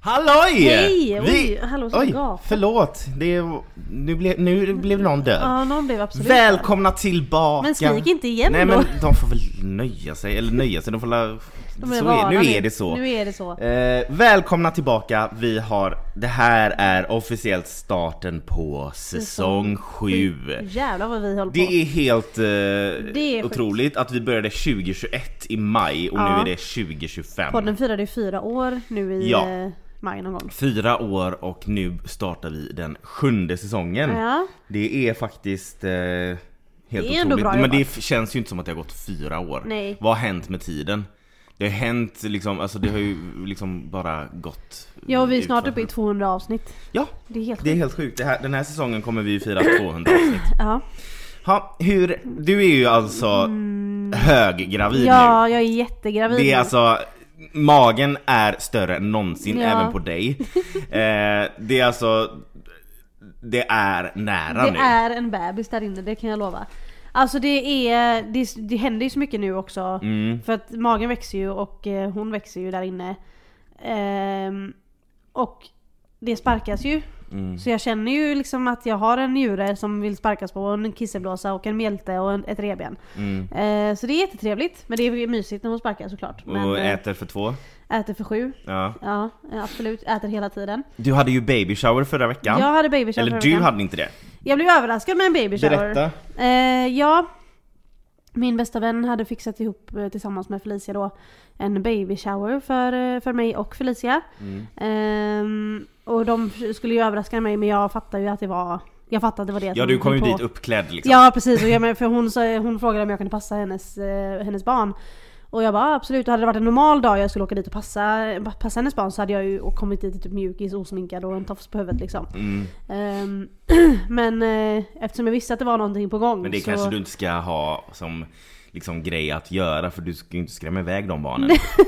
Halloj! Hej! Hallå, förlåt. Nu blev någon död. Ja, någon blev absolut Välkomna tillbaka. Men skrik inte igen. Nej, då. men de får väl nöja sig. De får nu är det så. Välkomna tillbaka. Det här är officiellt starten på säsong 7. Jävlar vad vi håller på. Det är helt otroligt att vi började 2021 i maj och nu är det 2025. Podden firade 4 år nu i maj någon gång. 4 år och nu startar vi den 7:e säsongen. Ja. Det är faktiskt helt otroligt. Men det känns ju inte som att det har gått 4 år. Nej. Vad har hänt med tiden? Det har hänt liksom, alltså det har ju liksom bara gått. Ja, och vi är snart uppe i 200 avsnitt. Ja, det är helt sjukt. Den här säsongen kommer vi fira 200 avsnitt. Ja. Du är ju alltså höggravid nu. Ja, jag är jättegravid. Det är alltså, magen är större än någonsin, även på dig. Det är alltså, det är nära nu. Det är en bebis där inne, det kan jag lova. Alltså det händer ju så mycket nu också. För att magen växer ju och hon växer ju där inne. Och det sparkas ju. Så jag känner ju liksom att jag har en njure som vill sparkas på, en kisseblåsa och en mjälte och ett revben. Så det är jättetrevligt. Men det är mysigt när hon sparkar såklart. Och äter för 2? Äter för 7. Ja, absolut. Äter hela tiden. Du hade ju baby shower förra veckan. Jag hade baby shower. Eller du hade inte det? Jag blev överraskad med en baby shower. Berätta. Min bästa vän hade fixat ihop tillsammans med Felicia då en baby shower för mig och Felicia. Och de skulle ju överraska mig, men jag fattade ju att det var det. Ja, du kom ju dit uppklädd liksom. Ja, precis. Och för hon frågade om jag kunde passa hennes barn. Och jag bara absolut, hade det varit en normal dag jag skulle åka dit och passa hennes barn, så hade jag ju kommit dit typ mjukis, osminkad och en tofs på huvudet liksom. Men eftersom jag visste att det var någonting på gång. Men det kanske du inte ska ha som liksom grej att göra, för du ska ju inte skrämma iväg de barnen.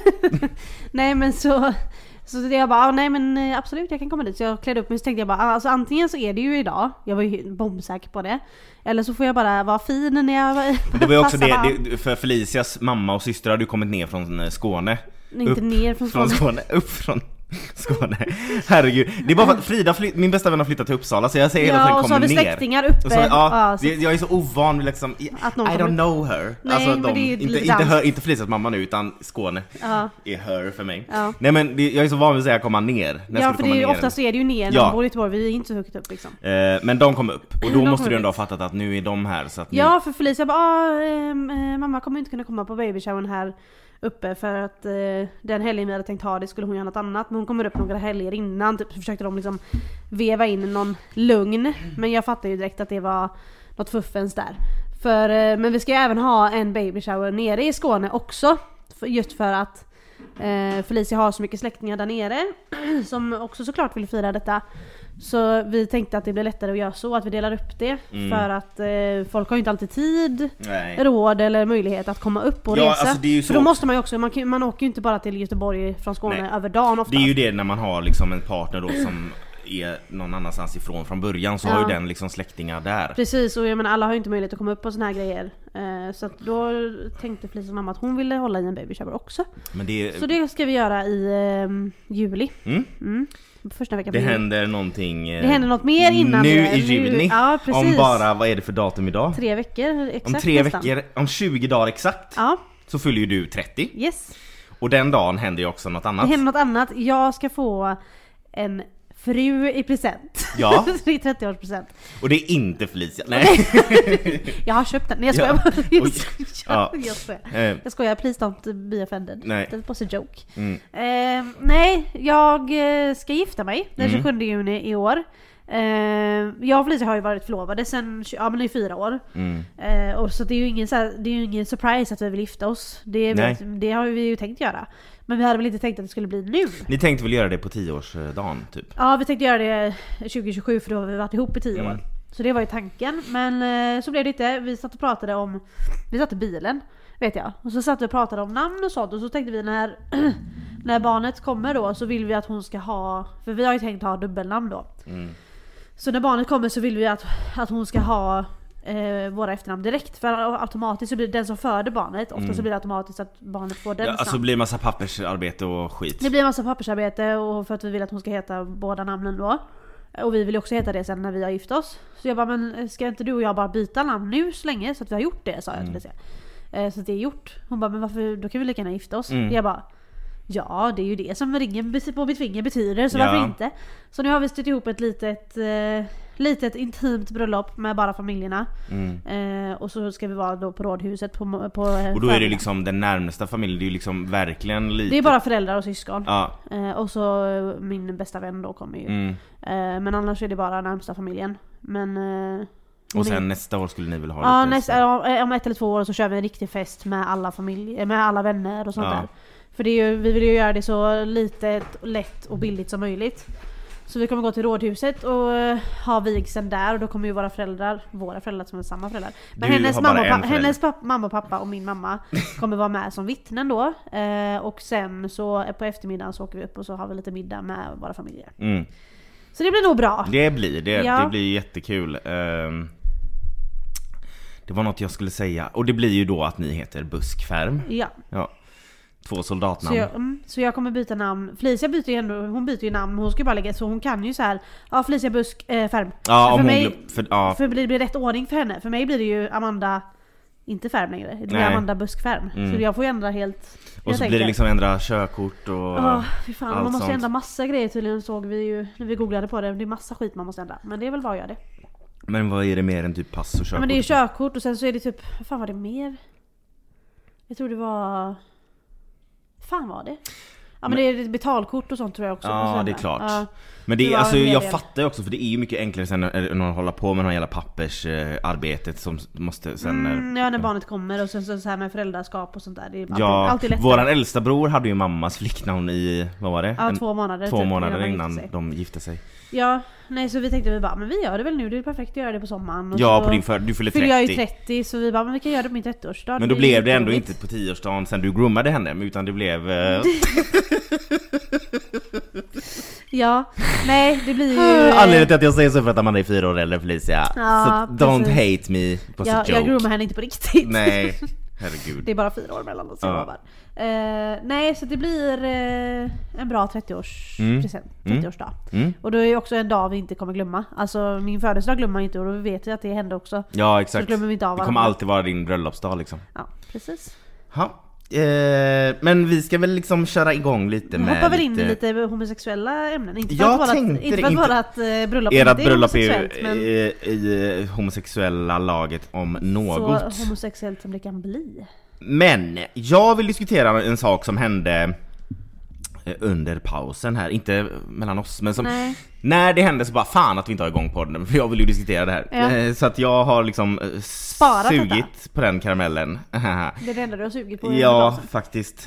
Nej, men så jag bara, nej men absolut jag kan komma dit. Så jag klädde upp mig, så tänkte jag bara, alltså antingen så är det ju idag, jag var ju bombsäker på det, eller så får jag bara vara fin när jag det var ju också det för Felicias mamma och syster hade ju kommit ner från Skåne. Inte ner från Skåne. Upp från Skåne. Herregud. Det är bara för att min bästa vän har flyttat till Uppsala, så jag säger hela tiden kommer ner. Ja, och så har vi släktingar uppe. Så jag är så ovan vid liksom, I don't know her. Nej, alltså inte Felicias mamma nu, utan Skåne är her för mig. Nej, men jag är så van vid att säga komma ner. För oftast är det ju ner när bor i Göteborg. Vi är inte så högt upp liksom. Men de kom upp. Och då måste du ändå ha fattat att nu är de här, så att nu... Ja, för Felicia bara, mamma kommer inte kunna komma på babyshowen här uppe, för att den helgen vi hade tänkt ha det skulle hon göra något annat, men hon kommer upp några helger innan, typ, så försökte de liksom veva in någon lugn, men jag fattade ju direkt att det var något fuffens där. Men vi ska ju även ha en baby shower nere i Skåne också, just för att Felicia har så mycket släktingar där nere som också såklart vill fira detta. Så vi tänkte att det blir lättare att göra så, att vi delar upp det. För att folk har ju inte alltid tid, råd eller möjlighet att komma upp och resa. Alltså det är ju så. För då måste man ju också, man åker ju inte bara till Göteborg från Skåne över dagen ofta. Det är ju det när man har liksom en partner då som är någon annanstans ifrån från början, så har ju den liksom släktingar där. Precis, och jag menar, alla har ju inte möjlighet att komma upp på såna här grejer. Så att då tänkte Felicia mamma att hon ville hålla i en baby shower också. Så det ska vi göra i juli. Första veckan. Det händer någonting. Det händer något mer innan nu i juni. Ja, precis. Om bara, vad är det för datum idag? 3 veckor exakt. Om 3 veckor, om 20 dagar exakt. Så fyller ju du 30. Yes. Och den dagen händer ju också något annat. Det händer något annat. Jag ska få en fru i present. Ja. Det är 30-årspresent. Och det är inte Felicia. Nej. Jag har köpt den. Nej, jag skojar. Jag skojar. Please don't be offended. Nej. That was a joke. Nej, jag ska gifta mig den 27 juni i år. Jag och Felicia har ju varit förlovade sen i 4 år. Och så det är ju ingen surprise att vi vill gifta oss. Det har vi ju tänkt göra. Men vi hade väl inte tänkt att det skulle bli nu. Ni tänkte väl göra det på 10-årsdagen typ? Ja, vi tänkte göra det 2027, för då har vi varit ihop i 10 år. Så det var ju tanken. Men så blev det inte. Vi satt i bilen, vet jag. Och så satt vi och pratade om namn och sånt. Och så tänkte vi när barnet kommer då, så vill vi att hon ska ha, för vi har ju tänkt ha dubbelnamn då. Så när barnet kommer så vill vi att hon ska ha våra efternamn direkt. För automatiskt så blir det den som föder barnet. Ofta så blir det automatiskt att barnet får den. Ja, alltså blir det massa pappersarbete och skit. Det blir en massa pappersarbete och för att vi vill att hon ska heta båda namnen då. Och vi vill också heta det sen när vi har gift oss. Så jag bara, men ska inte du och jag bara byta namn nu så länge så att vi har gjort det, sa jag till det. Så att det är gjort. Hon bara, men varför, då kan vi lika gärna gifta oss. Jag bara, ja, det är ju det som ringen på mitt finger betyder, så varför inte? Så nu har vi styrt ihop ett litet intimt bröllop med bara familjerna. Och så ska vi vara då på rådhuset på och då är det liksom den närmaste familjen, det är ju liksom verkligen lite... Det är bara föräldrar och syskon. Och så min bästa vän då kommer ju. Men annars är det bara närmsta familjen. Men... och sen nästa år skulle ni väl ha lite... om 1 eller 2 år så kör vi en riktig fest med alla familjer, med alla vänner och sånt där. För det är ju, vi vill ju göra det så litet, lätt och billigt som möjligt. Så vi kommer gå till rådhuset och ha vigseln där. Och då kommer ju våra föräldrar som är samma föräldrar. Men hennes mamma och pappa och min mamma kommer vara med som vittnen då. Och sen så på eftermiddagen så åker vi upp och så har vi lite middag med våra familjer. Så det blir nog bra. Det blir jättekul. Det var något jag skulle säga. Och det blir ju då att ni heter Buskfärm. Ja. 2 soldatnamn. Så jag kommer byta namn. Felicia hon byter ju namn. Hon ska ju bara lägga, så hon kan ju så här. Ja, Felicia Busk Färm. Ja, för mig, för det blir rätt ordning för henne. För mig blir det ju Amanda, inte Färm längre. Det blir Amanda Busk Färm. Så jag får ju ändra helt. Och så blir det liksom ändra körkort och fy fan, man måste ändra massa grejer tydligen, såg vi ju när vi googlade på det. Det är massa skit man måste ändra. Men det är väl bara att göra det. Men vad är det mer än typ pass och körkort? Ja, men det är ju körkort och sen så är det typ, vad fan var det mer? Jag tror det var... Fan var det? Ja, men det är betalkort och sånt tror jag också. Ja, det är klart. Men det är, alltså, jag fattar ju också, för det är ju mycket enklare sen än att hålla på med hela pappersarbetet som måste sen... när barnet kommer och sen så här med föräldraskap och sånt där. Det är alltid lättare. Våran äldsta bror hade ju mammas flicknamn i, vad var det? 2 månader. 2 månader innan de gifte sig. Ja, nej, så vi tänkte men vi gör det väl nu, det är perfekt att göra det på sommaren. Och ja, på du fyller 30. Jag är ju 30, så vi bara, men vi kan göra det på min 30-årsdag. Men då blev det ändå inte på 10-årsdagen sen du groomade henne, utan det blev... Ja, nej, det blir ju... Anledningen till att jag säger så för att man är 4 år äldre, Felicia. Ja, så don't hate me på jag groomar henne inte på riktigt. Nej, herregud. Det är bara 4 år mellan oss. Nej, så det blir en bra 30-årspresent, 30-årsdag. Och då är det också en dag vi inte kommer glömma. Alltså min födelsedag glömmer man inte, och då vet vi att det hände också. Ja, exakt. Så glömmer vi inte av det kommer alltid vara din bröllopsdag liksom. Ja, precis. Men vi ska väl liksom köra igång lite med... Hoppar väl in i lite homosexuella ämnen. Inte för att vårat bröllop är homosexuellt, men... i homosexuella laget om något. Så homosexuellt som det kan bli. Men jag vill diskutera en sak som hände under pausen här, inte mellan oss, men som när det hände så bara fan att vi inte har igång på den, för jag vill ju diskutera det här. Så att jag har liksom sugit på den karamellen. Det är det enda du har sugit på. Ja, faktiskt.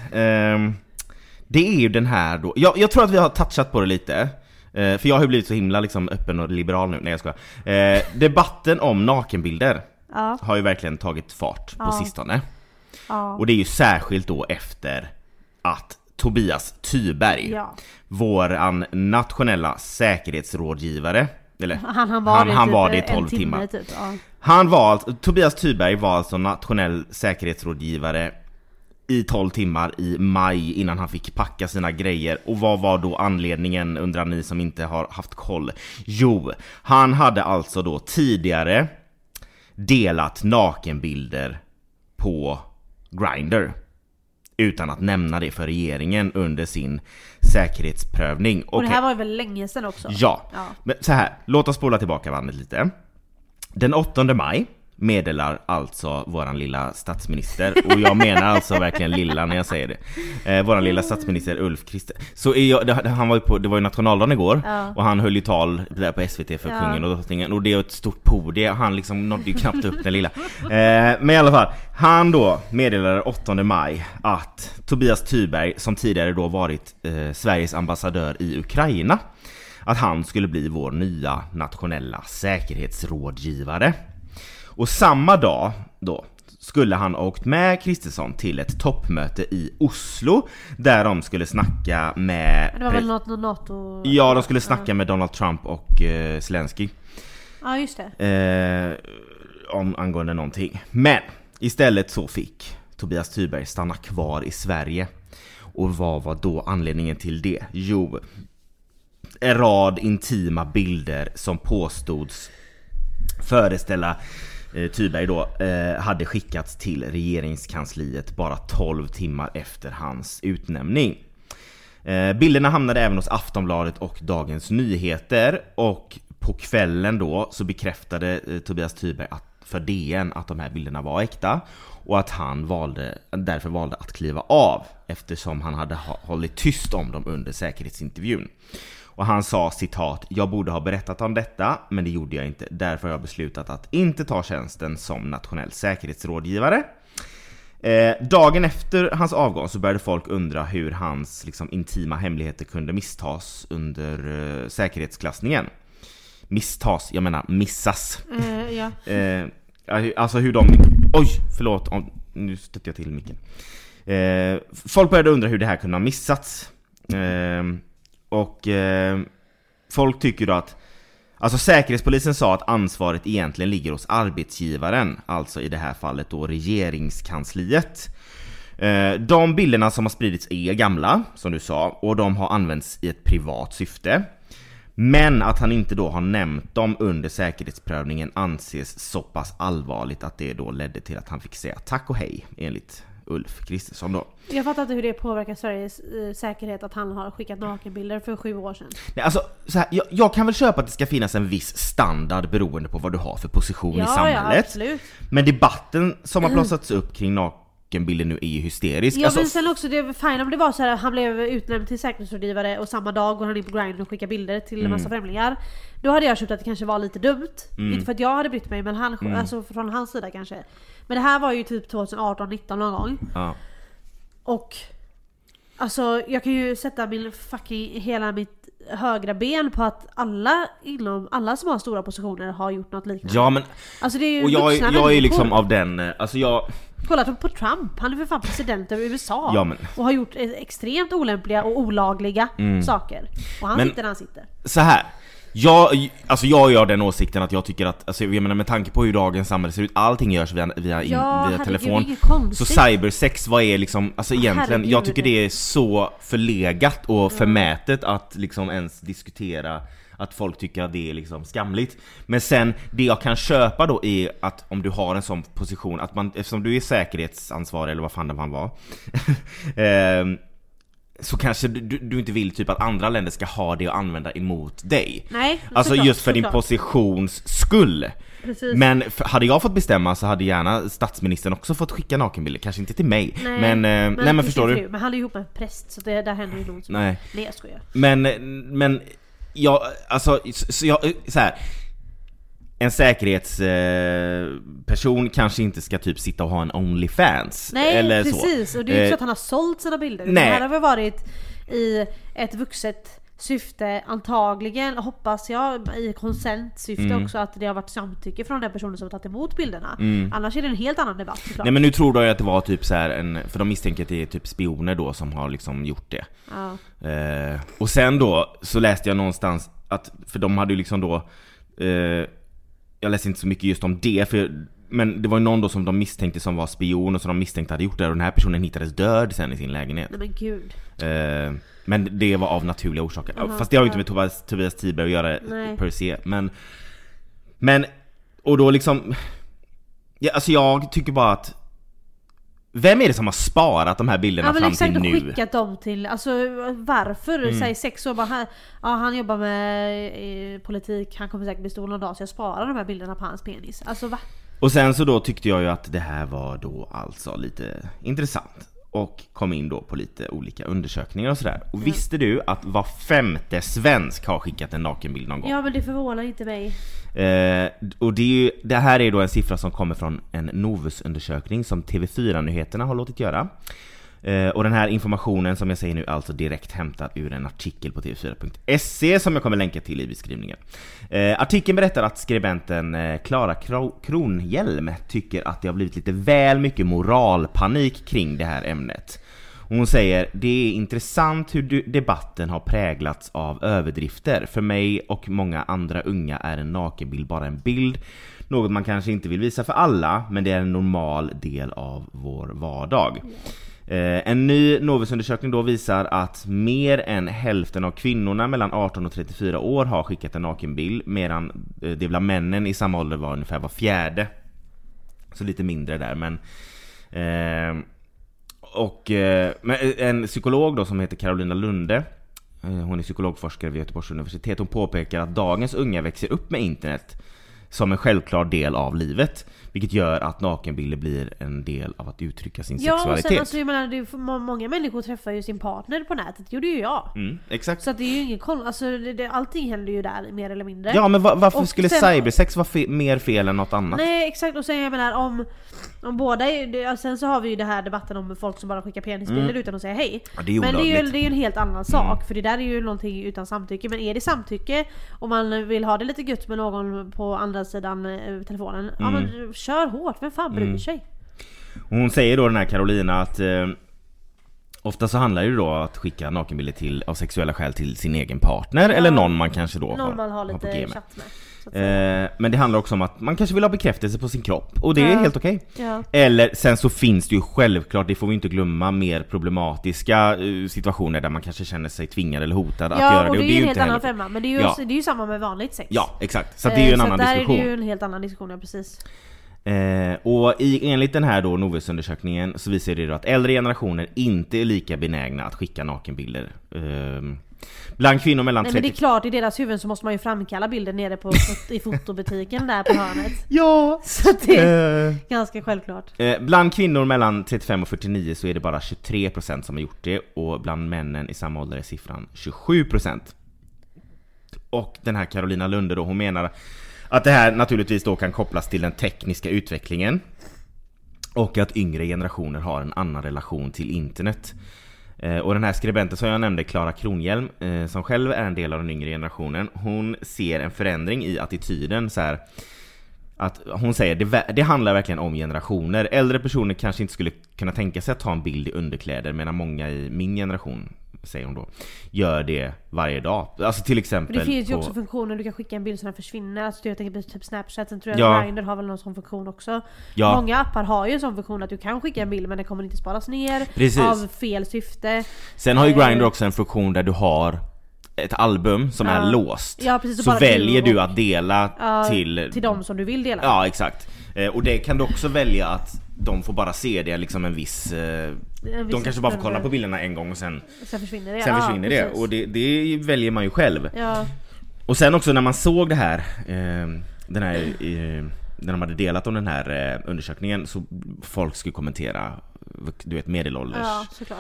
Det är ju den här då. Jag tror att vi har touchat på det lite. För jag har ju blivit så himla liksom öppen och liberal nu. Nej, jag skojar. Debatten om nakenbilder har ju verkligen tagit fart på sistone. Och det är ju särskilt då efter att Tobias Thyberg, våran nationella säkerhetsrådgivare, eller han var det i 12 timmar. Typ, Tobias Thyberg var alltså nationell säkerhetsrådgivare i 12 timmar i maj innan han fick packa sina grejer. Och vad var då anledningen, undrar ni som inte har haft koll? Jo, han hade alltså då tidigare delat nakenbilder på Grindr utan att nämna det för regeringen under sin säkerhetsprövning. Och det här var väl länge sedan också? Ja. Men så här, låt oss spola tillbaka bandet lite. Den 8 maj meddelar alltså våran lilla statsminister, och jag menar alltså verkligen lilla när jag säger det, våran lilla statsminister Ulf Kristersson. Så han var ju på, det var ju nationaldagen igår, och han höll ju tal där på SVT för kungen och drottningen, och det är ett stort podium, han liksom nådde ju knappt upp den lilla. Men i alla fall, han då meddelade 8 maj att Tobias Thyberg, som tidigare då varit Sveriges ambassadör i Ukraina, att han skulle bli vår nya nationella säkerhetsrådgivare. Och samma dag då skulle han åkt med Kristersson till ett toppmöte i Oslo där de skulle snacka med... Det var väl något NATO... Ja, de skulle snacka med Donald Trump och Zelensky. Ja, just det. angående någonting. Men istället så fick Tobias Thyberg stanna kvar i Sverige. Och vad var då anledningen till det? Jo, en rad intima bilder som påstods föreställa Thyberg då hade skickats till regeringskansliet bara 12 timmar efter hans utnämning. Bilderna hamnade även hos Aftonbladet och Dagens Nyheter, och på kvällen då så bekräftade Tobias Thyberg för DN att de här bilderna var äkta, och att han därför valde att kliva av eftersom han hade hållit tyst om dem under säkerhetsintervjun. Och han sa, citat, jag borde ha berättat om detta, men det gjorde jag inte. Därför har jag beslutat att inte ta tjänsten som nationell säkerhetsrådgivare. Dagen efter hans avgång så började folk undra hur hans liksom, intima hemligheter kunde misstas under säkerhetsklassningen. Misstas, jag menar missas. Ja. Alltså hur de... Oj, förlåt, nu stötte jag till micken. Folk började undra hur det här kunde ha missats. Folk tycker då att... Alltså säkerhetspolisen sa att ansvaret egentligen ligger hos arbetsgivaren. Alltså i det här fallet då regeringskansliet. De bilderna som har spridits är gamla, som du sa. Och de har använts i ett privat syfte. Men att han inte då har nämnt dem under säkerhetsprövningen anses så pass allvarligt att det då ledde till att han fick säga tack och hej, enligt Ulf Kristersson då. Jag fattar inte hur det påverkar Sveriges säkerhet att han har skickat nakenbilder för 7 år sedan. Nej, alltså, så här, jag kan väl köpa att det ska finnas en viss standard beroende på vad du har för position i samhället. Ja, absolut. Men debatten som har blossats upp kring nakenbilder nu är ju hysterisk. Ja, men sen också, det var fine om det var så här, han blev utnämnd till säkerhetsrådgivare och samma dag går han in på Grindr och skickar bilder till en massa främlingar. Då hade jag köpt att det kanske var lite dumt. Inte för att jag hade brytt mig, men alltså från hans sida kanske. Men det här var ju typ 2018-19 någon gång. Ja. Och alltså jag kan ju sätta hela mitt högra ben på att alla som har stora positioner har gjort något liknande. Ja, men alltså det är ju och jag är liksom av den, alltså jag... Kolla på Trump, han är för fan president över USA. Ja, men... och har gjort extremt olämpliga och olagliga saker. Och han sitter där han sitter. Så här. Jag gör den åsikten att jag tycker att, alltså, jag menar, med tanke på hur dagens samhälle ser ut, allting görs via telefon. Så cybersex, vad är liksom, alltså egentligen, jag tycker det är så förlegat och förmätet att liksom ens diskutera att folk tycker att det är liksom skamligt. Men sen, det jag kan köpa då är att om du har en sån position, att man, eftersom du är säkerhetsansvarig eller vad fan det man var så kanske du inte vill typ att andra länder ska ha det och använda emot dig. Nej, alltså just för din positions skull. Precis. Men hade jag fått bestämma så hade gärna statsministern också fått skicka nakenbilder. Kanske inte till mig. Men förstår du? Men han är ihop med en präst, så där händer ju någon som... Nej, jag skojar. Men jag, alltså så här. En säkerhetsperson kanske inte ska typ sitta och ha en OnlyFans. Nej, eller precis. Så. Och det är ju inte så att han har sålt sina bilder. Nej. Det här har väl varit i ett vuxet syfte, antagligen, hoppas jag, i konsentsyfte också, att det har varit samtycke från den personen som har tagit emot bilderna. Annars är det en helt annan debatt, såklart. Nej, men nu tror jag att det var typ så här för de misstänker att det är typ spioner då som har liksom gjort det. Ja. Och sen då så läste jag någonstans att, för de hade ju liksom då jag läste inte så mycket just om det, men det var ju någon då som de misstänkte som var spion och som de misstänkte hade gjort det, och den här personen hittades död sen i sin lägenhet. Nej, men gud. Men det var av naturliga orsaker. Fast det har ju inte med Tobias Thyberg att göra per se. Men och då liksom alltså jag tycker bara att vem är det som har sparat de här bilderna fram till nu? Ja, men skickat dem till, alltså varför? Säg 6 år bara, han jobbar med politik, han kommer säkert bli stor någon dag, så jag sparar de här bilderna på hans penis. Alltså va? Och sen så då tyckte jag ju att det här var då alltså lite intressant. Och kom in då på lite olika undersökningar och sådär. Och visste du att var 5:e svensk har skickat en nakenbild någon gång? Ja, men det förvånar inte mig. Och det här är då en siffra som kommer från en Novus-undersökning som TV4-nyheterna har låtit göra. Och den här informationen som jag säger nu är alltså direkt hämtad ur en artikel på tv4.se som jag kommer länka till i beskrivningen. Artikeln berättar att skribenten Klara Kronhjelm tycker att det har blivit lite väl mycket moralpanik kring det här ämnet. Hon säger, det är intressant hur debatten har präglats av överdrifter. För mig och många andra unga är en nakenbild bara en bild. Något man kanske inte vill visa för alla, men det är en normal del av vår vardag. En ny Novusundersökning då visar att mer än hälften av kvinnorna mellan 18 och 34 år har skickat en nakenbild, medan det bland männen i samma ålder var ungefär var fjärde. Så lite mindre där, men en psykolog då som heter Carolina Lunde, hon är psykologforskare vid Göteborgs universitet, hon påpekar att dagens unga växer upp med internet som en självklar del av livet, vilket gör att nakenbilder blir en del av att uttrycka sin sexualitet. Ja, och sen alltså, jag menar, många människor träffar ju sin partner på nätet, det gjorde ju jag. Exakt. Så att det är ju ingen alltså, allting händer ju där mer eller mindre. Ja, men varför skulle cybersex vara mer fel än något annat? Nej, exakt, och sen jag menar om båda, sen så har vi ju det här debatten om folk som bara skickar penisbilder utan att säga hej. Ja, det är men det är ju en helt annan sak, för det där är ju någonting utan samtycke. Men är det samtycke och man vill ha det lite gött med någon på andra sidan telefonen, ja men kör hårt, vem fan bryr sig? Hon säger då, den här Carolina, att ofta så handlar det ju då att skicka nakenbilder av sexuella skäl till sin egen partner, eller någon man kanske då har lite chatt med. Men det handlar också om att man kanske vill ha bekräftelse på sin kropp, och det är helt okej. Ja. Eller sen så finns det ju självklart, det får vi inte glömma, mer problematiska situationer där man kanske känner sig tvingad eller hotad att göra det. Och det är ju en helt annan femma, men det är ju samma med vanligt sex. Ja, exakt. Så det är ju en annan diskussion. Det är ju en helt annan diskussion, ja, precis. Och enligt den här då Novusundersökningen så visar det då att äldre generationer inte är lika benägna att skicka nakenbilder. Bland kvinnor mellan 30... men det är klart, i deras huvud så måste man ju framkalla bilden nere i fotobutiken där på hörnet. Ja! Så det är ganska självklart. Bland kvinnor mellan 35 och 49 så är det bara 23% som har gjort det, och bland männen i samma ålder är siffran 27%. Och den här Carolina Lunde då, hon menar att det här naturligtvis då kan kopplas till den tekniska utvecklingen och att yngre generationer har en annan relation till internet. Och den här skribenten som jag nämnde, Clara Kronhjelm, som själv är en del av den yngre generationen, hon ser en förändring i attityden så här, att hon säger det handlar verkligen om generationer. Äldre personer kanske inte skulle kunna tänka sig att ta en bild i underkläder, medan många i min generation, säger hon då, gör det varje dag. Alltså till exempel. Men det finns ju också funktioner, du kan skicka en bild som den försvinner. Alltså jag tänker på typ Snapchat, sen tror jag Grindr har väl någon sån funktion också. Ja. Många appar har ju en sån funktion att du kan skicka en bild, men den kommer inte sparas ner. Precis. Av fel syfte. Sen har ju Grindr också en funktion där du har ett album som är låst. Ja, precis, så väljer du att dela till de som du vill dela. Ja, exakt. Och det kan du också välja att de får bara se det liksom en viss de kanske bara får kolla på bilderna en gång och sen försvinner det. Sen försvinner det. Och det väljer man ju själv. Ja. Och sen också när man såg det här när de hade delat om den här undersökningen, så folk skulle kommentera, du vet, medelålders. Ja, såklart.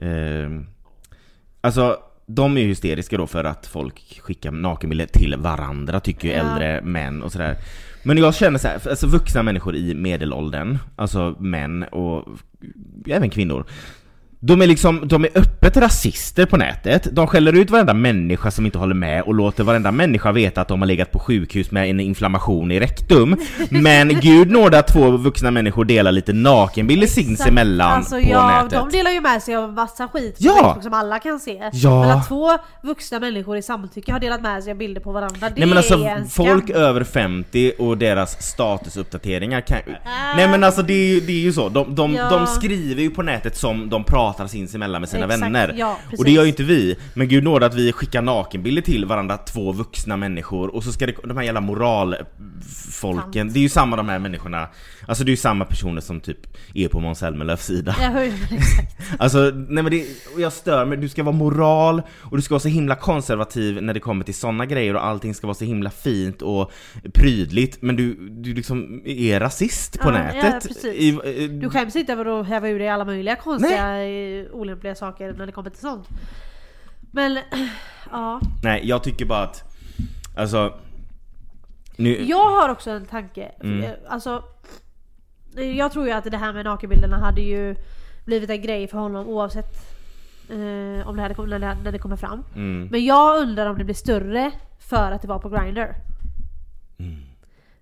Alltså de är ju hysteriska då för att folk skickar nakenbilder till varandra, tycker ju äldre män och sådär. Men jag känner så här, alltså vuxna människor i medelåldern, alltså män och även kvinnor, de är öppet rasister på nätet. De skäller ut varenda människa som inte håller med och låter varenda människa veta att de har legat på sjukhus med en inflammation i rektum. Men gud nådde att två vuxna människor delar lite nakenbilder sinsemellan alltså, på nätet. De delar ju med sig av massa skit som alla kan se. Ja. Men att två vuxna människor i samtycke har delat med sig av bilder på varandra, det Nej, men alltså, är en folk över 50 och deras statusuppdateringar kan... Nej men alltså det är ju så. De skriver ju på nätet som de pratar sinsemellan med sina vänner. Ja, och det gör ju inte vi. Men gud nåde att vi skickar nakenbilder till varandra, två vuxna människor. Och så ska de här jävla moralfolken, det är ju samma de här människorna. Alltså det är ju samma personer som typ är på Måns Zelmerlöws sida. Ja, exakt. Alltså, nej men jag stör mig. Du ska vara moral och du ska vara så himla konservativ när det kommer till såna grejer, och allting ska vara så himla fint och prydligt. Men du liksom är rasist på nätet. Ja, du skäms inte över att häva ur dig alla möjliga konstiga olämpliga saker när det kommer till sånt. Men ja. Nej, jag tycker bara att alltså nu... Jag har också en tanke. Alltså jag tror ju att det här med nakenbilderna hade ju blivit en grej för honom oavsett om det hade när det kommer fram. Men jag undrar om det blir större för att det var på Grindr.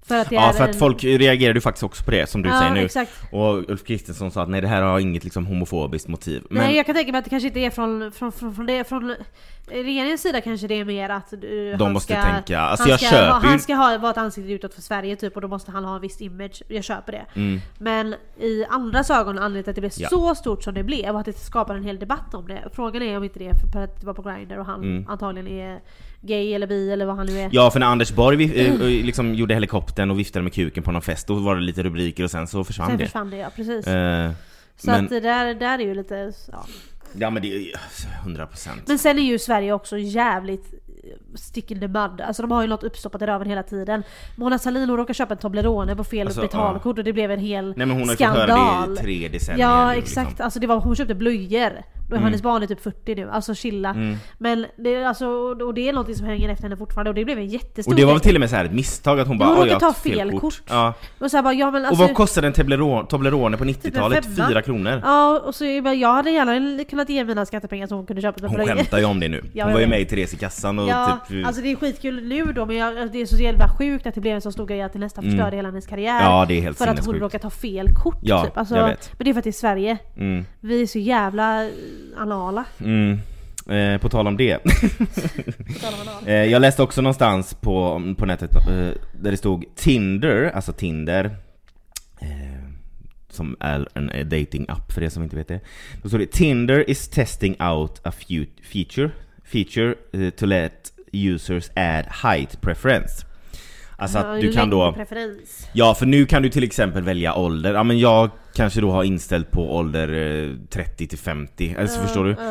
För att för att folk reagerade ju faktiskt också på det som du säger nu. Exakt. Och Ulf Kristersson sa att nej, det här har inget liksom homofobiskt motiv. Men... Nej, jag kan tänka mig att det kanske inte är från regeringens sida, kanske det är mer att de måste tänka, alltså han ska vara ett ansikte utåt för Sverige typ, och då måste han ha en viss image. Jag köper det. Men i andras ögon, anledningen att det blev så stort som det blev och att det skapar en hel debatt om det. Frågan är om inte det är för att det var på Grindr och han antagligen är gay eller bi eller vad han nu är. Ja, för när Anders Borg liksom gjorde helikoptern och viftade med kuken på någon fest, då var det lite rubriker och sen så försvann det. Sen försvann det, ja, precis. Så att det där är ju lite... Ja, men det är ju 100%. Men sen är ju Sverige också jävligt stick in the mud. Alltså de har ju något uppstoppat i röven hela tiden. Mona Sahlin råkade köpa en Toblerone på fel betalkort och det blev en hel skandal. Nej, men hon har ju fått höra det i 3 decennier. Ja, exakt. Liksom. Alltså hon köpte blöjor. Då är hennes barn är typ 40 nu. Alltså chilla. Men det är alltså, och det är något som hänger efter henne fortfarande. Och det blev en jättestor... Och det var väl till och med så här ett misstag att hon bara... Hon råkade ta fel kort. Ja. Och, så här bara, men alltså, och vad kostade en Toblerone på 90-talet? Typ 4 kronor. Ja, och så jag hade gärna kunnat ge mina skattepengar så hon kunde köpa blöjor. Hon skämtar ju om det nu. Hon var ju med i Therese i kassan och typ... alltså det är skitkul nu då, men det är så jävla sjukt att det blev en så stor grej att det nästan förstörde hela hennes karriär. Ja, det är helt för att hon råkar ta fel kort. Ja, typ. Alltså, jag vet. Men det är för att det är Sverige. Vi är så jävla anala. På tal om det. Jag läste också någonstans på nätet där det stod Tinder, alltså Tinder, som är en dating app för det som inte vet det. Då står det: Tinder is testing out a feature to let users add height preference. Alltså att du kan då... Ja, för nu kan du till exempel välja ålder. Ja, men jag kanske då har inställt på ålder 30 till 50. Alltså förstår du?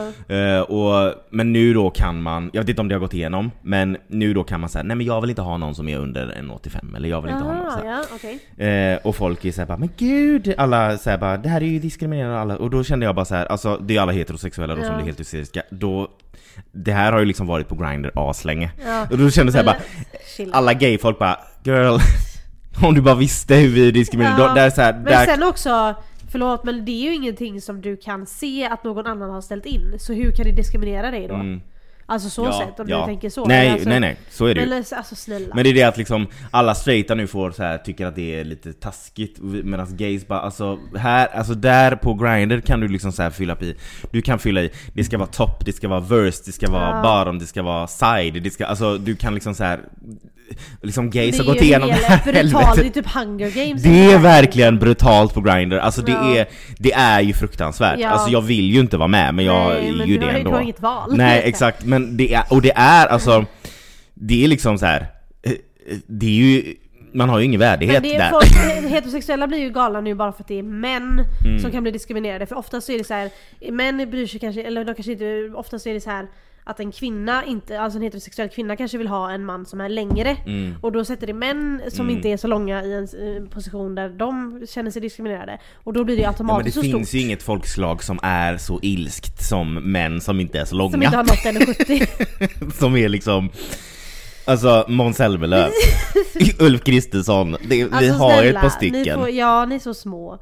Men nu då kan man... Jag vet inte om det har gått igenom. Men nu då kan man säga: nej, men jag vill inte ha någon som är under 1,85. Eller jag vill inte ha någon så här. Ja, okay. Och folk är så här bara: men gud, alla så här bara, det här är ju diskriminerande alla. Och då kände jag bara så här, alltså det är alla heterosexuella då som är helt hysteriska. Då... Det här har ju liksom varit på Grindr aslänge. Och då kände jag så här bara, alla gay folk bara: girl, om du bara visste hur vi diskriminerar. Där så här, men sen också, förlåt, men det är ju ingenting som du kan se att någon annan har ställt in. Så hur kan det diskriminera dig då? Alltså så sätt, om du tänker så. Nej, alltså, nej, så är det ju. Alltså snälla. Men det är det att liksom alla straighta nu får så här, tycker att det är lite taskigt, medan gays bara, alltså här, alltså där på Grindr kan du liksom så här fylla i. Du kan fylla i, det ska vara top, det ska vara verse, det ska vara bottom, det ska vara side, det ska, alltså du kan liksom så här, liksom gays har gått igenom det här brutalt, det är typ Hunger Games. Det är verkligen brutalt på Grindr. Alltså det är ju fruktansvärt. Alltså jag vill ju inte vara med, men jag är ju det ändå. Du har inget val. Nej, exakt, men det är alltså, det är liksom så här, det är ju, man har ju ingen värdighet där. Folk, heterosexuella blir ju galna nu bara för att det är män som kan bli diskriminerade. För oftast så är det så här, män bryr sig kanske, eller de kanske inte, oftast är det så här att en kvinna inte, alltså en heterosexuell kvinna kanske vill ha en man som är längre. Och då sätter det män som inte är så långa i en position där de känner sig diskriminerade. Och då blir det automatiskt så stort. Men det finns ju inget folkslag som är så ilskt som män som inte är så långa. Som inte har nått 1,70. Som är liksom... Alltså Måns Zelmerlöw, Ulf Kristersson, vi har ett par stycken. Ni är så små.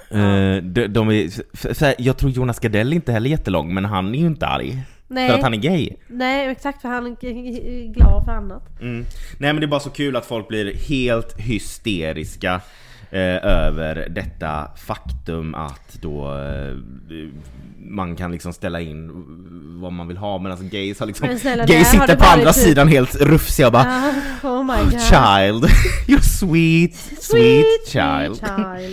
De är, jag tror Jonas Gardell inte heller jättelång, men han är ju inte arg. Nej. För att han är gay. Nej, exakt, för han är glad för annat. Nej, men det är bara så kul att folk blir helt hysteriska över detta faktum att då man kan liksom ställa in vad man vill ha, men alltså gays har liksom, gays sitter på andra sidan helt rufsiga och bara oh my God. Child, you're sweet child.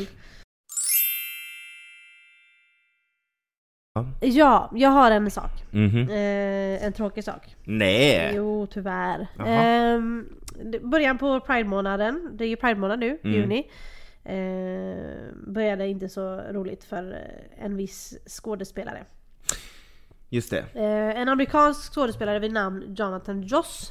Ja, jag har en sak. En tråkig sak. Nej. Jo, tyvärr. Början på Pride-månaden. Det är ju Pride-månad nu, juni. Började inte så roligt för en viss skådespelare. Just det. En amerikansk skådespelare vid namn Jonathan Joss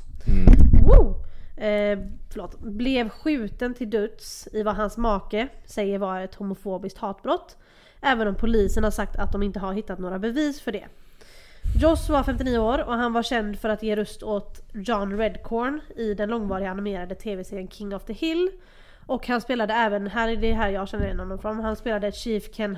blev skjuten till döds i vad hans make säger var ett homofobiskt hatbrott. Även om polisen har sagt att de inte har hittat några bevis för det. Joss var 59 år och han var känd för att ge röst åt John Redcorn i den långvariga animerade tv-serien King of the Hill. Och han spelade även, det är här jag känner igen honom från, han spelade Chief Ken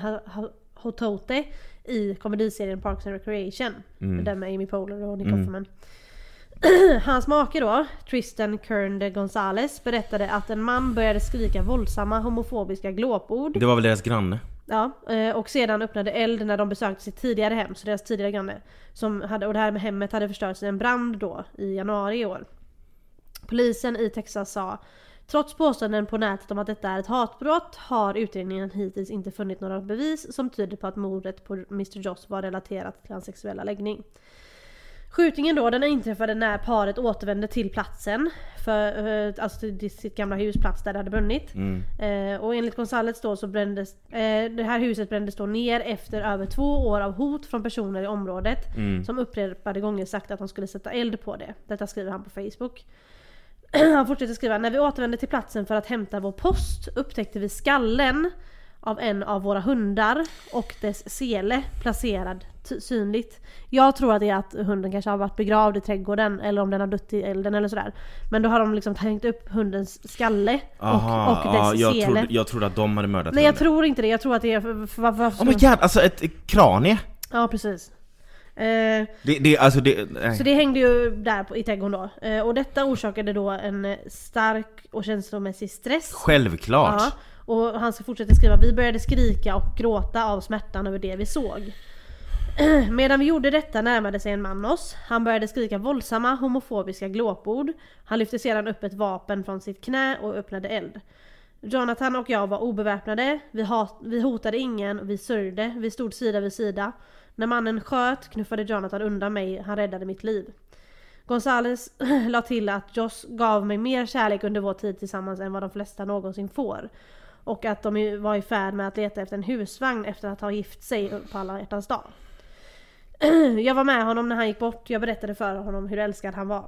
Hotote i komediserien Parks and Recreation. Den med Amy Poehler och Nick Offerman. Hans make då, Tristan Kernde Gonzales, berättade att en man började skrika våldsamma homofobiska glåpord. Det var väl deras granne? Ja, och sedan öppnade eld när de besökte sitt tidigare hem, så deras tidigare granne. Och det här med hemmet hade förstörts i en brand då, i januari i år. Polisen i Texas sa: trots påståenden på nätet om att detta är ett hatbrott har utredningen hittills inte funnit några bevis som tyder på att mordet på Mr. Joss var relaterat till hans sexuella läggning. Skjutningen då, den inträffade när paret återvände till platsen, alltså till sitt gamla husplats där det hade brunnit. Och enligt Gonzales då så brändes det här huset brändes då ner efter över 2 år av hot från personer i området som upprepade gånger sagt att de skulle sätta eld på det. Detta skriver han på Facebook. Han fortsätter skriva: när vi återvände till platsen för att hämta vår post upptäckte vi skallen av en av våra hundar och dess sele placerad synligt. Jag tror att det är att hunden kanske har varit begravd i trädgården eller om den har dött i elden eller sådär. Men då har de liksom hängt upp hundens skalle och dess sele. Jag trodde att de hade mördat Nej, hunden. jag tror inte det. Jag tror att det är Oh my god, alltså ett kranie. Ja, precis. Så det hängde ju där i trädgården då. Och detta orsakade då en stark och känslomässig stress. Självklart. Ja, och han ska fortsätta skriva: vi började skrika och gråta av smärtan över det vi såg. Medan vi gjorde detta närmade sig en man oss. Han började skrika våldsamma homofobiska glåpord. Han lyfte sedan upp ett vapen från sitt knä och öppnade eld. Jonathan och jag var obeväpnade. Vi hotade ingen, vi sörjde. Vi stod sida vid sida. När mannen sköt knuffade Jonathan undan mig. Han räddade mitt liv. Gonzales la till att Joss gav mig mer kärlek under vår tid tillsammans än vad de flesta någonsin får. Och att de var i färd med att leta efter en husvagn efter att ha gift sig på alla hjärtans dag. Jag var med honom när han gick bort. Jag berättade för honom hur älskad han var.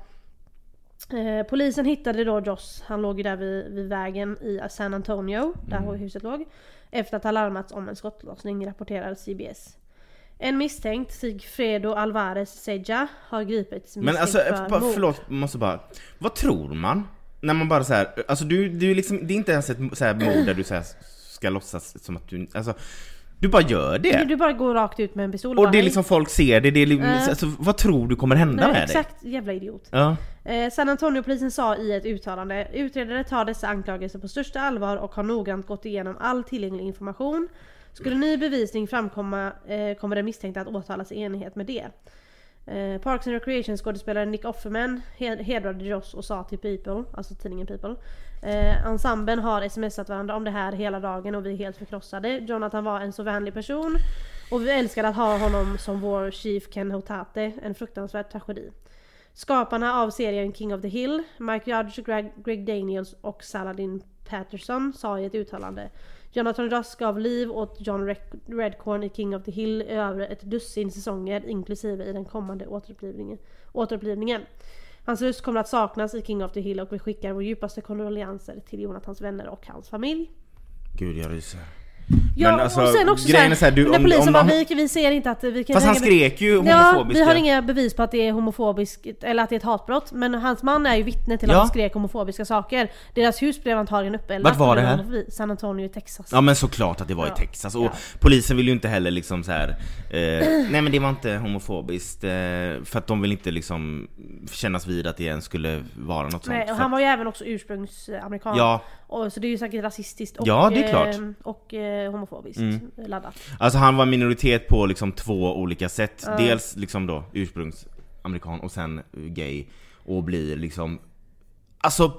Polisen hittade då Joss. Han låg ju där vid vägen i San Antonio, där huset låg, efter att ha larmats om en skottlossning, rapporterade CBS. En misstänkt, Sigfredo Alvarez Seja, har gripits misstänkt. Men alltså, förlåt, måste bara... Vad tror man? När man bara så här, alltså du liksom, det är inte ens ett så här mord där du så här ska låtsas som att du, alltså du bara gör det. Du bara går rakt ut med en pistol. Och det är liksom folk ser det, alltså, vad tror du kommer hända med exakt, dig? Jävla idiot. Ja. San Antonio-polisen sa i ett uttalande: utredare tar dessa anklagelser på största allvar och har noggrant gått igenom all tillgänglig information. Skulle ny bevisning framkomma kommer det misstänkta att åtalas i enlighet med det. Parks and Recreation skådespelaren Nick Offerman hedrade Joss och sa till People, alltså tidningen People: ensemblen har smsat varandra om det här hela dagen och vi är helt förkrossade. Jonathan var en så vänlig person och vi älskade att ha honom som vår chief Ken Hotate, en fruktansvärd tragedi. Skaparna av serien King of the Hill, Mike Judge, Greg Daniels och Saladin Patterson, sa i ett uttalande: Jonathan Joss gav liv åt John Redcorn i King of the Hill över ett dussin säsonger, inklusive i den kommande återupplivningen. Hans röst kommer att saknas i King of the Hill och vi skickar vår djupaste kondolenser till Jonathans vänner och hans familj. Gud, jag ryser. Ja, men alltså, och sen också när polisen var vi ser inte att vi kan... Fast han skrek ju homofobiska. Ja, vi har inga bevis på att det är homofobiskt eller att det är ett hatbrott. Men hans man är ju vittne till att han skrek homofobiska saker. Deras hus blev antagligen uppeeldat. Vart var det här? San Antonio i Texas. Ja, men såklart att det var i Texas. Och polisen vill ju inte heller liksom så här nej, men det var inte homofobiskt för att de vill inte liksom kännas vid att det ens skulle vara något sånt. Nej, och han var ju även också ursprungsamerikan. Ja. Och så det är ju säkert rasistiskt och, ja, det är klart. Och homofobiskt laddat. Alltså han var minoritet på liksom 2 olika sätt. Dels liksom då ursprungsamerikan och sen gay. Och blir liksom alltså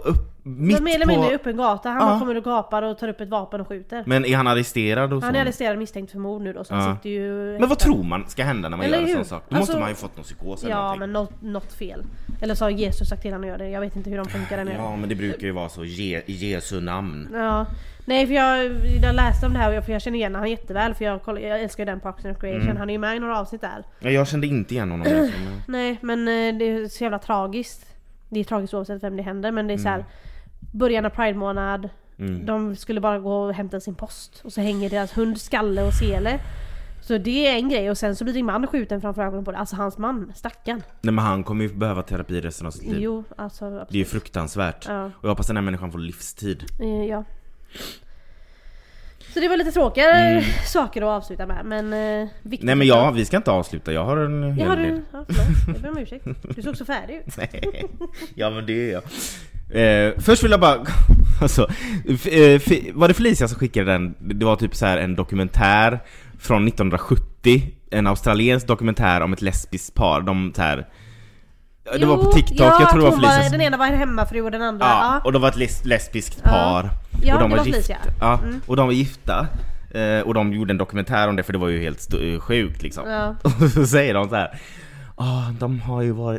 mitt mer eller mindre öppen gata. Han kommer och gapar och tar upp ett vapen och skjuter. Men är han arresterad? Och han är arresterad misstänkt för mord nu då, så han sitter ju... Men vad tror man ska hända när man gör en sån sak? Då måste man ju fått någon psykos eller någonting. Men något fel. Eller så har Jesus sagt till han att göra det. Jag vet inte hur de funkar där nere. Ja, men det brukar ju vara så i Jesu namn. Ja. Nej, för jag läste om det här och jag känner igen han jätteväl, för jag älskar ju den Parks and Recreation. Han är ju med i några avsnitt där. Ja, jag kände inte igen honom. Nej, men det är så jävla tragiskt. Det är tragiskt oavsett vem det händer, men det är så här början av Pride-månad. De skulle bara gå och hämta sin post och så hänger deras hund skalle och sele. Så det är en grej, och sen så blir din man skjuten framför ögonen på det. Alltså hans man, stackarn. Nej, men han kommer ju behöva terapi resten av sitt liv. Jo, alltså absolut. Det är ju fruktansvärt. Och jag hoppas den här människan får livstid. Ja. Så det var lite tråkigare saker att avsluta med, men viktigt. Nej men vi ska inte avsluta, jag har en hel del. Ja, förlåt, jag ber om ursäkt. Du såg så färdig ut. Nej, ja men det är jag. Först vill jag bara alltså, var det Felicia som skickade den? Det var typ så här en dokumentär från 1970, en australiensk dokumentär om ett lesbiskt par. De så här, det var på TikTok, jag tror det var Felicia. Den ena var hemmafru och den andra. Ja, och de var ett lesbiskt par. Ja, och de det var Felicia. gifta. Ja, och de var gifta. Och de gjorde en dokumentär om det, för det var ju helt sjukt liksom. Ja. Och så säger de så här: de har ju varit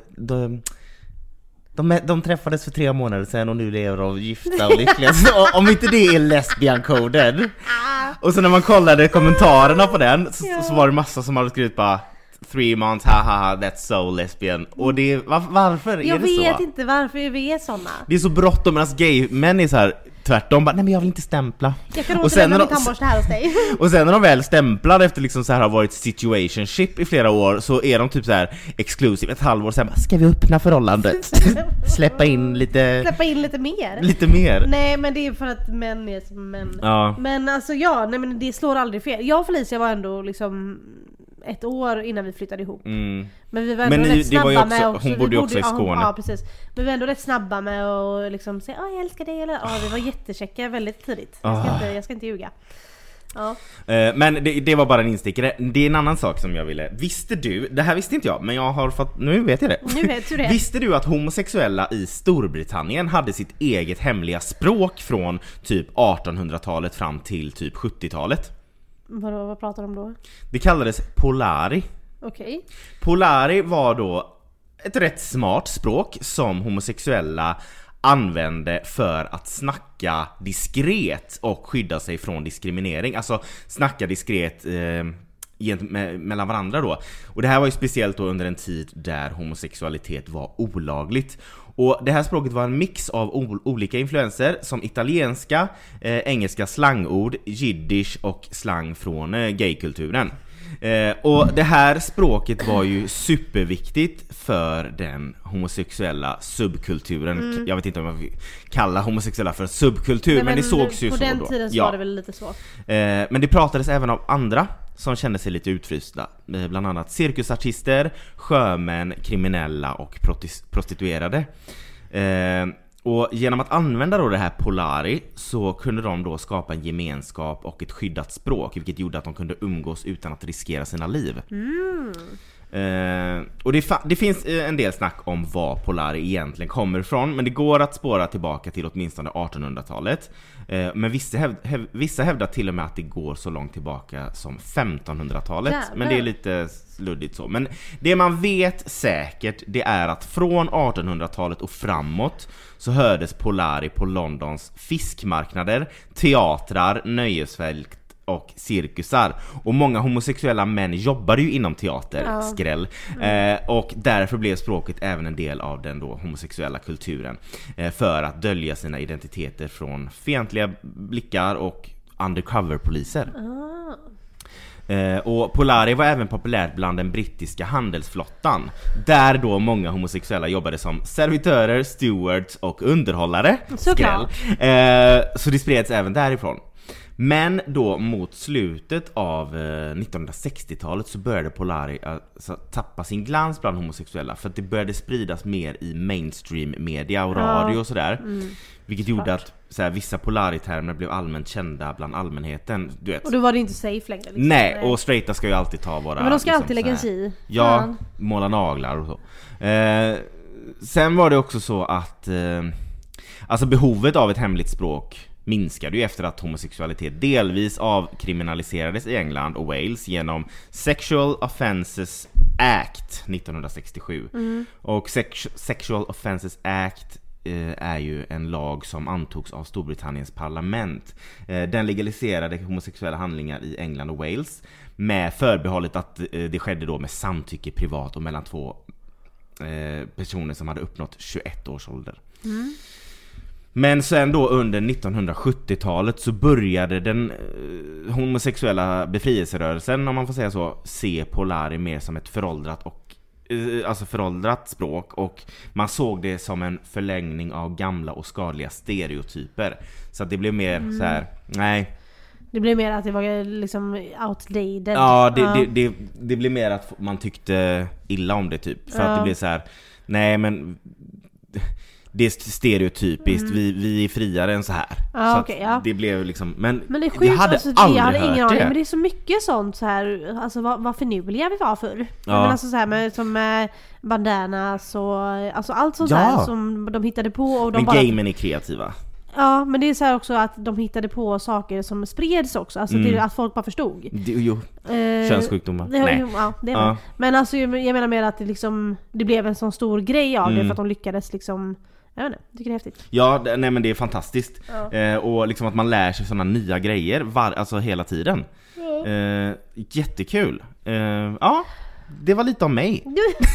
de träffades för 3 månader sedan och nu lever de gifta och lyckliga. Så om inte det är lesbian-koden. Och så när man kollade kommentarerna på den så var det massa som hade skrivit bara 3 months, haha, that's so lesbian. Och det varför är det så? Jag vet inte varför vi är såna. Det är så bråttom, medan gay-män är så här tvärtom, bara, nej men jag vill inte stämpla. Jag kan inte lämna min tandborste här hos dig. Och sen när de väl stämplar efter liksom så här har varit situationship i flera år, så är de typ så här exclusive ett halvår sen, ska vi öppna förhållandet? Släppa in lite mer. Lite mer. Nej, men det är för att män är som män. Ja. Men alltså nej men det slår aldrig fel. Jag och Felicia var ändå liksom 1 år innan vi flyttade ihop. Men vi var ändå rätt snabba med också. Hon bodde ju också i Skåne. Ja, precis. Men vi var ändå rätt snabba med att liksom säga jag älskar dig, eller vi var jättekäcka väldigt tidigt. Jag ska inte ljuga. Ja. Men det var bara en instickare. Det är en annan sak som jag ville. Visste du, det här visste inte jag, men jag har fått, nu vet jag det. Nu vet du det. Visste du att homosexuella i Storbritannien hade sitt eget hemliga språk från typ 1800-talet fram till typ 70-talet? Vad pratar de då? Det kallades polari. Okej. Polari var då ett rätt smart språk som homosexuella använde för att snacka diskret och skydda sig från diskriminering. Alltså snacka diskret mellan varandra då. Och det här var ju speciellt då under en tid där homosexualitet var olagligt. Och det här språket var en mix av olika influenser som italienska, engelska slangord, jiddisch och slang från gaykulturen. Och det här språket var ju superviktigt för den homosexuella subkulturen. Jag vet inte om jag vill kalla homosexuella för subkultur. Nej, men det sågs ju så då. På den tiden så var det väl lite så. Men det pratades även av andra som kände sig lite utfrysta. Bland annat cirkusartister, sjömän, kriminella och prostituerade. Och genom att använda då det här polari så kunde de då skapa en gemenskap och ett skyddat språk, vilket gjorde att de kunde umgås utan att riskera sina liv. Och det finns en del snack om vad polari egentligen kommer ifrån, men det går att spåra tillbaka till åtminstone 1800-talet. Men vissa hävdar till och med att det går så långt tillbaka som 1500-talet. Jävlar. Men det är lite luddigt så. Men det man vet säkert, det är att från 1800-talet och framåt så hördes polari på Londons fiskmarknader, teatrar, nöjesfält och cirkusar. Och många homosexuella män jobbade ju inom teater, skräll. Och därför blev språket även en del av den då homosexuella kulturen. För att dölja sina identiteter från fientliga blickar och undercover-poliser. Och polari var även populärt bland den brittiska handelsflottan, där då många homosexuella jobbade som servitörer, stewards och underhållare. Skräll. Så det spreds även därifrån. Men då mot slutet av 1960-talet så började polari tappa sin glans bland homosexuella, för att det började spridas mer i mainstream media och radio och sådär. Vilket gjorde att vissa polari-termer blev allmänt kända bland allmänheten, du vet. Och då var det inte safe längre liksom. Nej, och straighta ska ju alltid ta våra... Men de ska alltid lägga sig i. Ja, måla naglar och så. Sen var det också så att alltså behovet av ett hemligt språk minskade ju efter att homosexualitet delvis avkriminaliserades i England och Wales genom Sexual Offences Act 1967. Och Sexual Offences Act är ju en lag som antogs av Storbritanniens parlament. Den legaliserade homosexuella handlingar i England och Wales med förbehållet att det skedde då med samtycke privat och mellan 2 personer som hade uppnått 21 års ålder. Men sen då under 1970-talet så började den homosexuella befrielserörelsen, om man får säga så, se polari mer som ett föråldrat språk, och man såg det som en förlängning av gamla och skadliga stereotyper. Så att det blev mer så här, nej. Det blev mer att det var liksom outdated. Ja, det blev mer att man tyckte illa om det typ. För att det blev så här, nej men det är stereotypiskt, vi är friare än så här. Så det blev liksom, men det är sjukt, jag hade aldrig hört ingen aning, men det är så mycket sånt så här, alltså vad finurliga vi var förr. Men alltså så här med bandanas och alltså allt sånt här som de hittade på och de men gamen är kreativa. Ja, men det är så här också att de hittade på saker som spreds också. Alltså till att folk bara förstod. Könssjukdomar. Nej. Men alltså jag menar mer att det blev en sån stor grej av det för att de lyckades liksom. Jag vet inte, tycker det är häftigt. Ja, nej men det är fantastiskt. Och liksom att man lär sig sådana nya grejer alltså hela tiden. Jättekul. Ja, det var lite om mig.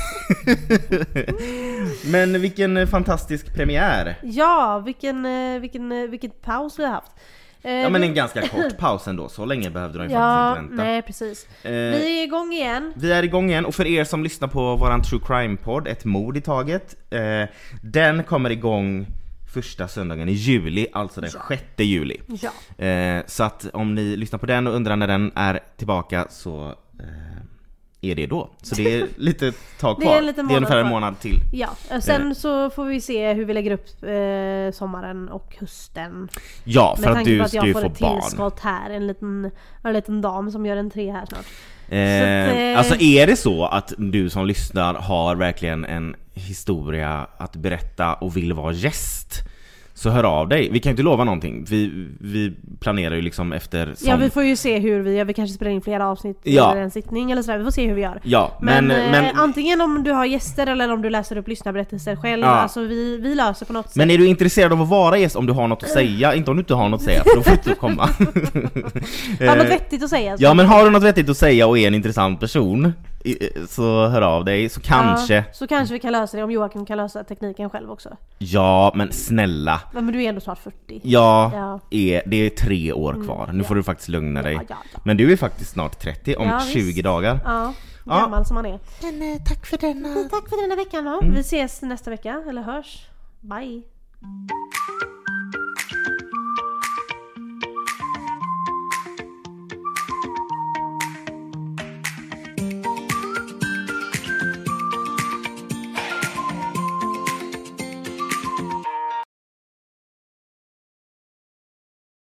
Men vilken fantastisk premiär. Ja, vilket paus vi har haft. Ja, men en ganska kort paus ändå. Så länge behövde de ju faktiskt inte vänta. Nej, precis. Vi är igång igen. Vi är igång igen. Och för er som lyssnar på våran True Crime-podd, Ett mord i taget, den kommer igång första söndagen i juli, alltså den 6 juli. Så att om ni lyssnar på den och undrar när den är tillbaka, så är det då. Så det är lite tag kvar. Det är ungefär en månad till. Ja, sen så får vi se hur vi lägger upp sommaren och hösten. Ja, för att du ska ju få barn. Med tanke på att jag får ett tillskott här, en liten dam som gör entré här snart. Alltså är det så att du som lyssnar har verkligen en historia att berätta och vill vara gäst, så hör av dig. Vi kan inte lova någonting. Vi planerar ju liksom efter Ja, vi får ju se hur vi gör. Vi kanske spelar in flera avsnitt eller en sittning eller sådär. Vi får se hur vi gör. Ja, men antingen om du har gäster eller om du läser upp lyssnarberättelser själv. Alltså vi löser på något sätt. Men är du intresserad av att vara gäst om du har något att säga? Inte om du inte har något att säga, för då får du inte komma. Har något vettigt att säga? Ja, men har du något vettigt att säga och är en intressant person, så hör av dig, så kanske vi kan lösa det, om Joakim kan lösa tekniken själv också. Ja, men snälla. Men du är ändå snart 40. Ja. Det är 3 år kvar. Nu får du faktiskt lugna dig. Ja. Men du är faktiskt snart 30 om 20 dagar. Ja, gammal som man är. Men tack för denna veckan då. Vi ses nästa vecka, eller hörs. Bye.